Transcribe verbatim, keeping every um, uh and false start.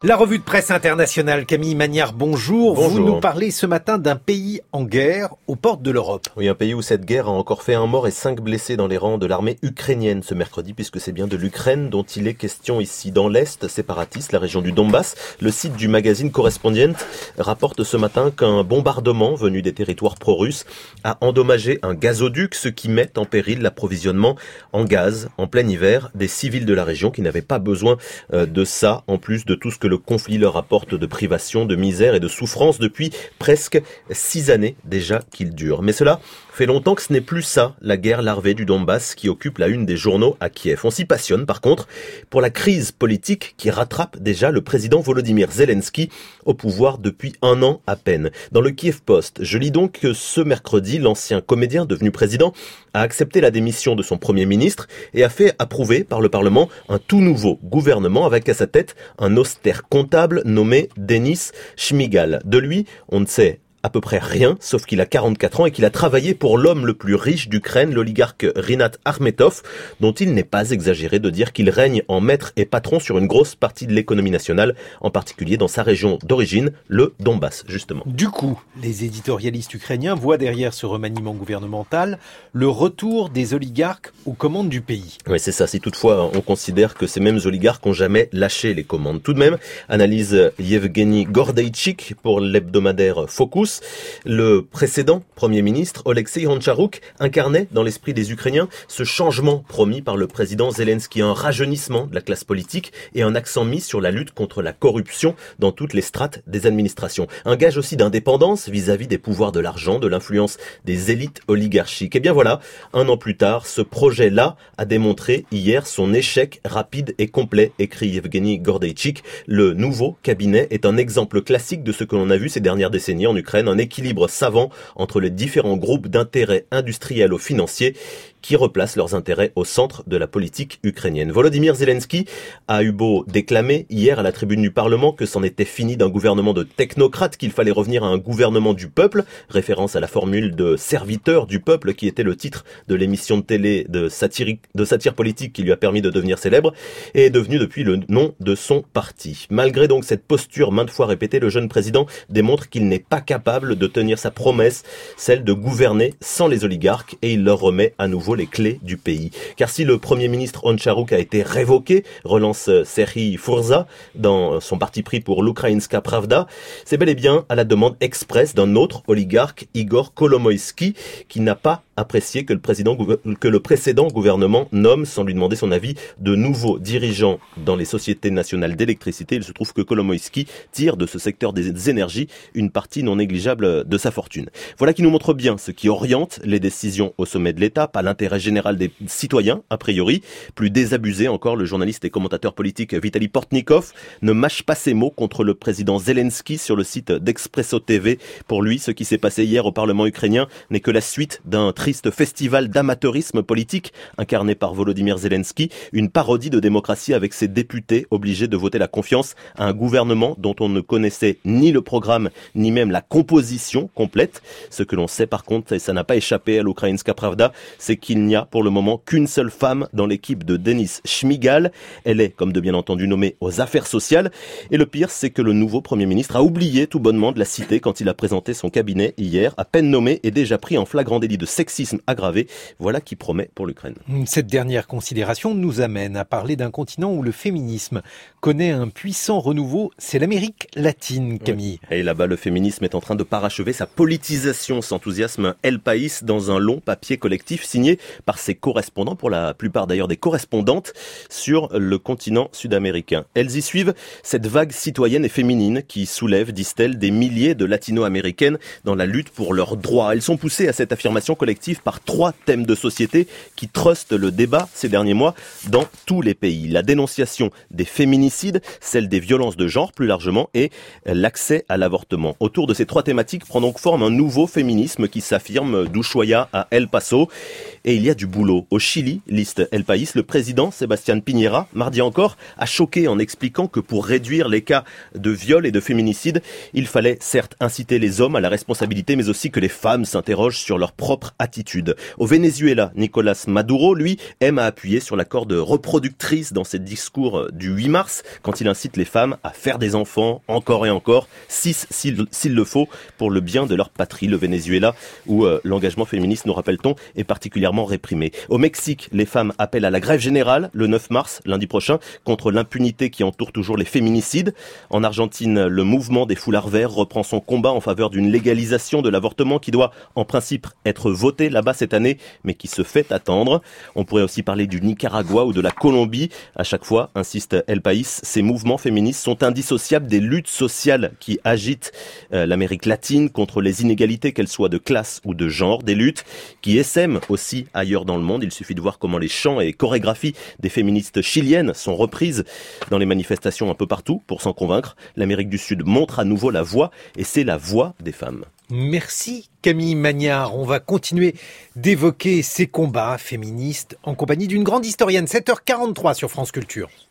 La revue de presse internationale, Camille Magnard, bonjour. Bonjour. Vous nous parlez ce matin d'un pays en guerre aux portes de l'Europe. Oui, un pays où cette guerre a encore fait un mort et cinq blessés dans les rangs de l'armée ukrainienne ce mercredi, puisque c'est bien de l'Ukraine dont il est question ici. Dans l'Est séparatiste, la région du Donbass, le site du magazine Correspondent rapporte ce matin qu'un bombardement venu des territoires pro-russes a endommagé un gazoduc, ce qui met en péril l'approvisionnement en gaz en plein hiver des civils de la région qui n'avaient pas besoin de ça, en plus de tout ce que le conflit leur apporte de privation, de misère et de souffrance depuis presque six années déjà qu'il dure. Mais cela fait longtemps que ce n'est plus ça, la guerre larvée du Donbass qui occupe la une des journaux à Kiev. On s'y passionne par contre pour la crise politique qui rattrape déjà le président Volodymyr Zelensky au pouvoir depuis un an à peine. Dans le Kiev Post, je lis donc que ce mercredi, l'ancien comédien devenu président a accepté la démission de son premier ministre et a fait approuver par le Parlement un tout nouveau gouvernement avec à sa tête un austère comptable nommé Denis Shmyhal. De lui, on ne sait à peu près rien, sauf qu'il a quarante-quatre ans et qu'il a travaillé pour l'homme le plus riche d'Ukraine, l'oligarque Rinat Akhmetov, dont il n'est pas exagéré de dire qu'il règne en maître et patron sur une grosse partie de l'économie nationale, en particulier dans sa région d'origine, le Donbass, justement. Du coup, les éditorialistes ukrainiens voient derrière ce remaniement gouvernemental le retour des oligarques aux commandes du pays. Oui, c'est ça, si toutefois on considère que ces mêmes oligarques n'ont jamais lâché les commandes. Tout de même, analyse Yevgeny Gordeichik pour l'hebdomadaire Focus, le précédent Premier ministre, Oleksiy Honcharuk, incarnait dans l'esprit des Ukrainiens ce changement promis par le président Zelensky, un rajeunissement de la classe politique et un accent mis sur la lutte contre la corruption dans toutes les strates des administrations. Un gage aussi d'indépendance vis-à-vis des pouvoirs de l'argent, de l'influence des élites oligarchiques. Et bien voilà, un an plus tard, ce projet-là a démontré hier son échec rapide et complet, écrit Yevgeny Gordeichik. Le nouveau cabinet est un exemple classique de ce que l'on a vu ces dernières décennies en Ukraine, un équilibre savant entre les différents groupes d'intérêts industriels ou financiers qui replacent leurs intérêts au centre de la politique ukrainienne. Volodymyr Zelensky a eu beau déclamer hier à la tribune du Parlement que c'en était fini d'un gouvernement de technocrates, qu'il fallait revenir à un gouvernement du peuple, référence à la formule de serviteur du peuple qui était le titre de l'émission de télé de, satirique, de satire politique qui lui a permis de devenir célèbre et est devenu depuis le nom de son parti. Malgré donc cette posture maintes fois répétée, le jeune président démontre qu'il n'est pas capable de tenir sa promesse, celle de gouverner sans les oligarques, et il leur remet à nouveau les clés du pays. Car si le premier ministre Honcharuk a été révoqué, relance Serhiy Furza dans son parti pris pour l'Ukraïnska Pravda, c'est bel et bien à la demande expresse d'un autre oligarque, Igor Kolomoïski, qui n'a pas apprécié que le, président, que le précédent gouvernement nomme, sans lui demander son avis, de nouveaux dirigeants dans les sociétés nationales d'électricité. Il se trouve que Kolomoïski tire de ce secteur des énergies une partie non négligeable de sa fortune. Voilà qui nous montre bien ce qui oriente les décisions au sommet de l'État, pas l'intérêt général des citoyens, a priori. Plus désabusé encore, le journaliste et commentateur politique Vitaly Portnikov ne mâche pas ses mots contre le président Zelensky sur le site d'Expresso T V. Pour lui, ce qui s'est passé hier au Parlement ukrainien n'est que la suite d'un triste festival d'amateurisme politique incarné par Volodymyr Zelensky, une parodie de démocratie avec ses députés obligés de voter la confiance à un gouvernement dont on ne connaissait ni le programme ni même la composition complète. Ce que l'on sait par contre, et ça n'a pas échappé à l'Ukraïnska Pravda, c'est qu'il n'y a pour le moment qu'une seule femme dans l'équipe de Denis Shmyhal. Elle est, comme de bien entendu, nommée aux affaires sociales. Et le pire, c'est que le nouveau Premier ministre a oublié tout bonnement de la citer quand il a présenté son cabinet hier, à peine nommé et déjà pris en flagrant délit de sexisme aggravé. Voilà qui promet pour l'Ukraine. Cette dernière considération nous amène à parler d'un continent où le féminisme connaît un puissant renouveau, c'est l'Amérique latine, Camille. Oui. Et là-bas, le féminisme est en train de parachever sa politisation, s'enthousiasme El País dans un long papier collectif signé par ses correspondants, pour la plupart d'ailleurs des correspondantes, sur le continent sud-américain. Elles y suivent cette vague citoyenne et féminine qui soulève, disent-elles, des milliers de latino-américaines dans la lutte pour leurs droits. Elles sont poussées à cette affirmation collective par trois thèmes de société qui trustent le débat ces derniers mois dans tous les pays. La dénonciation des féminicides, celle des violences de genre plus largement, et l'accès à l'avortement. Autour de ces trois thématiques prend donc forme un nouveau féminisme qui s'affirme d'Ushuaia à El Paso. Et et il y a du boulot. Au Chili, liste El País, le président Sebastián Piñera, mardi encore, a choqué en expliquant que pour réduire les cas de viol et de féminicide, il fallait certes inciter les hommes à la responsabilité, mais aussi que les femmes s'interrogent sur leur propre attitude. Au Venezuela, Nicolás Maduro, lui, aime à appuyer sur la corde reproductrice dans ses discours du huit mars, quand il incite les femmes à faire des enfants, encore et encore, six s'il, s'il le faut, pour le bien de leur patrie, le Venezuela, où euh, l'engagement féministe, nous rappelle-t-on, est particulièrement réprimé. Au Mexique, les femmes appellent à la grève générale le neuf mars, lundi prochain, contre l'impunité qui entoure toujours les féminicides. En Argentine, le mouvement des foulards verts reprend son combat en faveur d'une légalisation de l'avortement qui doit, en principe, être voté là-bas cette année, mais qui se fait attendre. On pourrait aussi parler du Nicaragua ou de la Colombie. À chaque fois, insiste El País, ces mouvements féministes sont indissociables des luttes sociales qui agitent euh, l'Amérique latine contre les inégalités, qu'elles soient de classe ou de genre, des luttes qui essaiment aussi ailleurs dans le monde. Il suffit de voir comment les chants et chorégraphies des féministes chiliennes sont reprises dans les manifestations un peu partout pour s'en convaincre. L'Amérique du Sud montre à nouveau la voix, et c'est la voix des femmes. Merci Camille Magnard. On va continuer d'évoquer ces combats féministes en compagnie d'une grande historienne. sept heures quarante-trois sur France Culture.